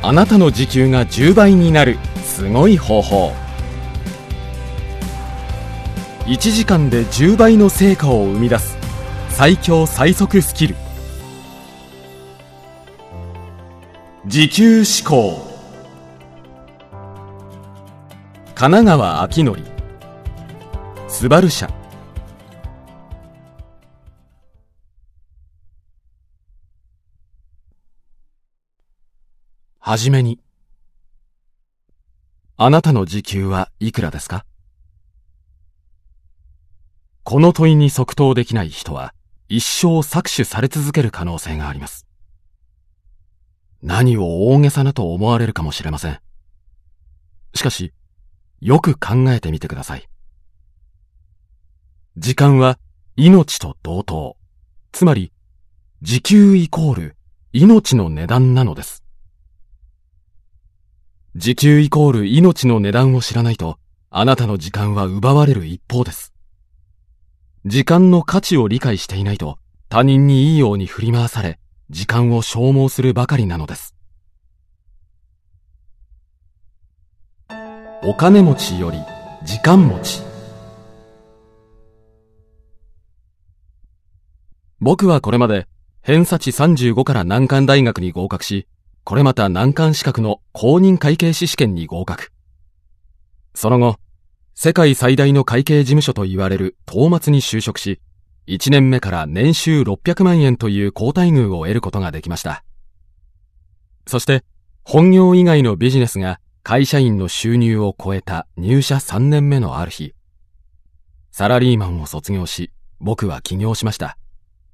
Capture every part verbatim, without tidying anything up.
あなたの時給がじゅうばいになるすごい方法。いちじかんでじゅうばいの成果を生み出す最強最速スキル。時給思考。神奈川明則、スバル社。はじめに、あなたの時給はいくらですか？この問いに即答できない人は一生搾取され続ける可能性があります。何を大げさなと思われるかもしれません。しかし、よく考えてみてください。時間は命と同等。つまり、時給イコール命の値段なのです。時給イコール命の値段を知らないと、あなたの時間は奪われる一方です。時間の価値を理解していないと、他人にいいように振り回され、時間を消耗するばかりなのです。お金持ちより時間持ち。僕はこれまで偏差値さんじゅうごから難関大学に合格し、これまた難関資格の公認会計士試験に合格。その後、世界最大の会計事務所と言われる東松に就職し、いちねんめから年収ろっぴゃくまんえんという高待遇を得ることができました。そして、本業以外のビジネスが会社員の収入を超えた入社さんねんめのある日、サラリーマンを卒業し、僕は起業しました。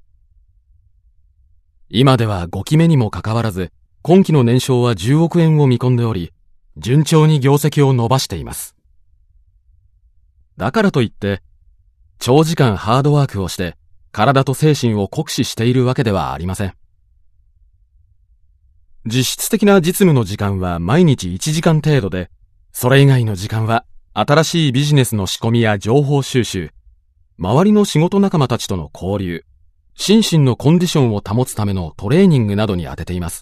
今ではごきめにもかかわらず、今期の年商はじゅうおくえんを見込んでおり、順調に業績を伸ばしています。だからといって、長時間ハードワークをして、体と精神を酷使しているわけではありません。実質的な実務の時間は毎日いちじかん程度で、それ以外の時間は新しいビジネスの仕込みや情報収集、周りの仕事仲間たちとの交流、心身のコンディションを保つためのトレーニングなどに当てています。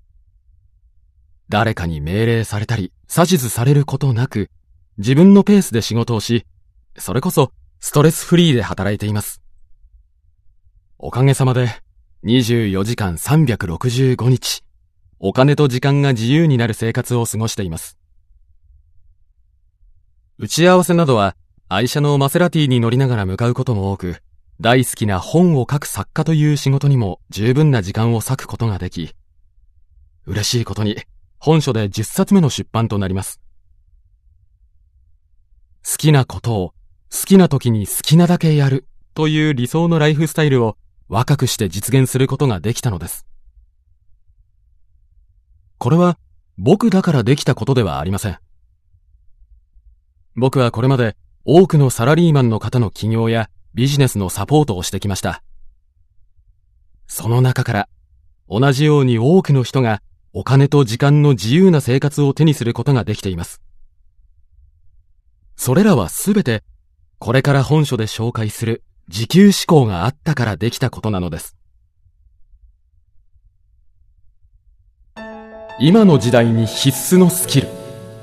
誰かに命令されたり指図されることなく、自分のペースで仕事をし、それこそストレスフリーで働いています。おかげさまでにじゅうよじかんさんびゃくろくじゅうごにち、お金と時間が自由になる生活を過ごしています。打ち合わせなどは愛車のマセラティに乗りながら向かうことも多く、大好きな本を書く作家という仕事にも十分な時間を割くことができ、嬉しいことに本書でじゅっさつめの出版となります。好きなことを好きな時に好きなだけやるという理想のライフスタイルを若くして実現することができたのです。これは僕だからできたことではありません。僕はこれまで多くのサラリーマンの方の起業やビジネスのサポートをしてきました。その中から同じように多くの人がお金と時間の自由な生活を手にすることができています。それらはすべてこれから本書で紹介する時給思考があったからできたことなのです。今の時代に必須のスキル。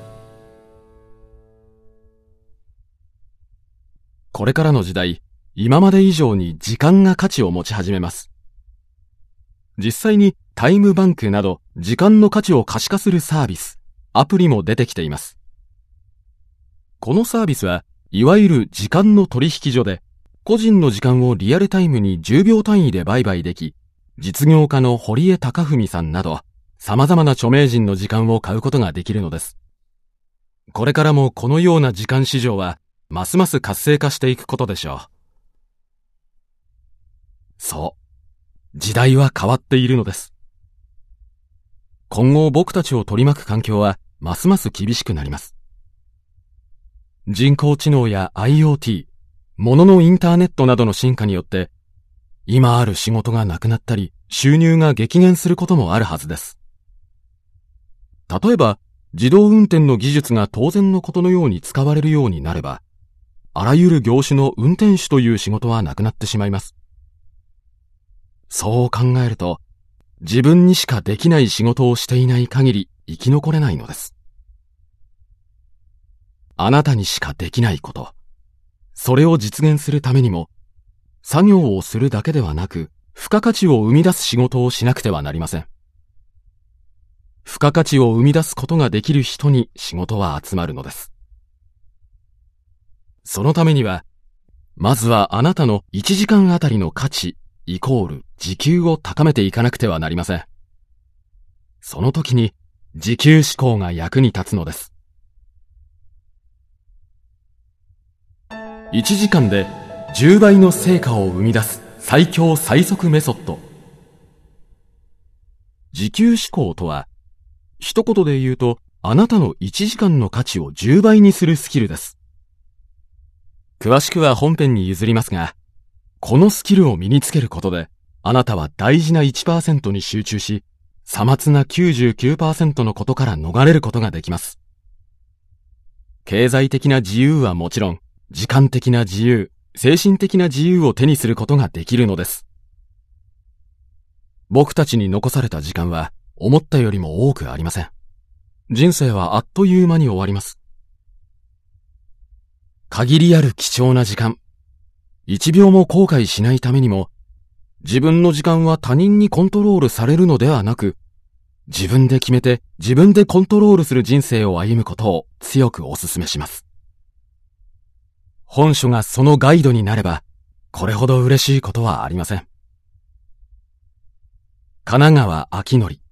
これからの時代、今まで以上に時間が価値を持ち始めます。実際にタイムバンクなど時間の価値を可視化するサービス、アプリも出てきています。このサービスはいわゆる時間の取引所で、個人の時間をリアルタイムにじゅうびょう単位で売買でき、実業家の堀江貴文さんなど、様々な著名人の時間を買うことができるのです。これからもこのような時間市場は、ますます活性化していくことでしょう。そう。時代は変わっているのです。今後僕たちを取り巻く環境は、ますます厳しくなります。人工知能や アイオーティー、物のインターネットなどの進化によって、今ある仕事がなくなったり、収入が激減することもあるはずです。例えば、自動運転の技術が当然のことのように使われるようになれば、あらゆる業種の運転手という仕事はなくなってしまいます。そう考えると、 自分にしかできない仕事をしていない限り生き残れないのです。あなたにしかできないこと、それを実現するためにも、作業をするだけではなく、付加価値を生み出す仕事をしなくてはなりません。付加価値を生み出すことができる人に仕事は集まるのです。そのためには、まずはあなたのいちじかんあたりの価値イコール時給を高めていかなくてはなりません。その時に時給志向が役に立つのです。いちじかんでじゅうばいの成果を生み出す最強最速メソッド。時給志向とは、一言で言うと、あなたのいちじかんの価値をじゅうばいにするスキルです。詳しくは本編に譲りますが、このスキルを身につけることで、あなたは大事な いちパーセント に集中し、さまつな きゅうじゅうきゅうパーセント のことから逃れることができます。経済的な自由はもちろん、時間的な自由、精神的な自由を手にすることができるのです。僕たちに残された時間は、思ったよりも多くありません。人生はあっという間に終わります。限りある貴重な時間、一秒も後悔しないためにも、自分の時間は他人にコントロールされるのではなく、自分で決めて自分でコントロールする人生を歩むことを強くお勧めします。本書がそのガイドになれば、これほど嬉しいことはありません。神奈川明則